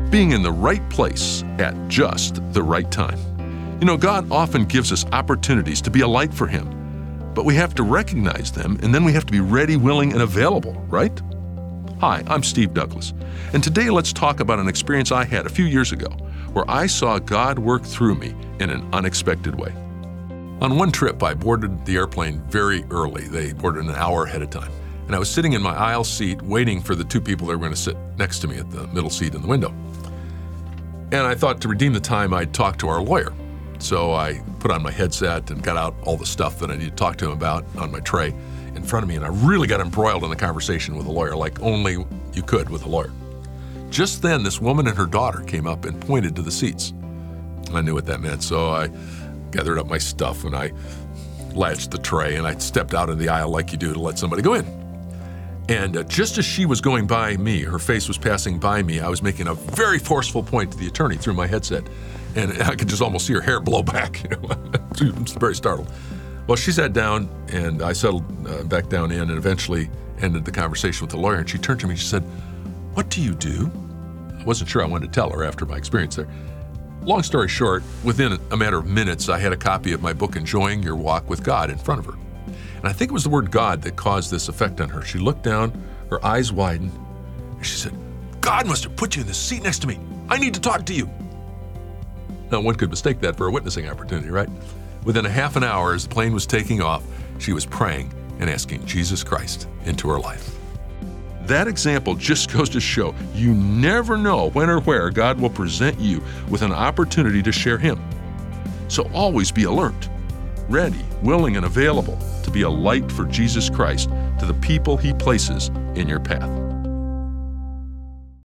being in the right place at just the right time. You know, God often gives us opportunities to be a light for Him, but we have to recognize them, and then we have to be ready, willing, and available, right? Hi, I'm Steve Douglas, and today let's talk about an experience I had a few years ago where I saw God work through me in an unexpected way. On one trip, I boarded the airplane very early. They boarded an hour ahead of time. And I was sitting in my aisle seat waiting for the two people that were going to sit next to me at the middle seat in the window. And I thought to redeem the time, I'd talk to our lawyer. So I put on my headset and got out all the stuff that I needed to talk to him about on my tray in front of me. And I really got embroiled in a conversation with a lawyer like only you could with a lawyer. Just then, this woman and her daughter came up and pointed to the seats. I knew what that meant, so I gathered up my stuff and I latched the tray and I stepped out in the aisle like you do to let somebody go in. And just as she was going by me, her face was passing by me, I was making a very forceful point to the attorney through my headset. And I could just almost see her hair blow back. She was very startled. Well, she sat down and I settled back down in and eventually ended the conversation with the lawyer. And she turned to me and she said, "What do you do?" I wasn't sure I wanted to tell her after my experience there. Long story short, within a matter of minutes, I had a copy of my book, Enjoying Your Walk with God, in front of her. And I think it was the word God that caused this effect on her. She looked down, her eyes widened, and she said, "God must have put you in the seat next to me. I need to talk to you." Now, one could mistake that for a witnessing opportunity, right? Within a half an hour, as the plane was taking off, she was praying and asking Jesus Christ into her life. That example just goes to show you never know when or where God will present you with an opportunity to share Him. So always be alert, ready, willing, and available to be a light for Jesus Christ to the people He places in your path.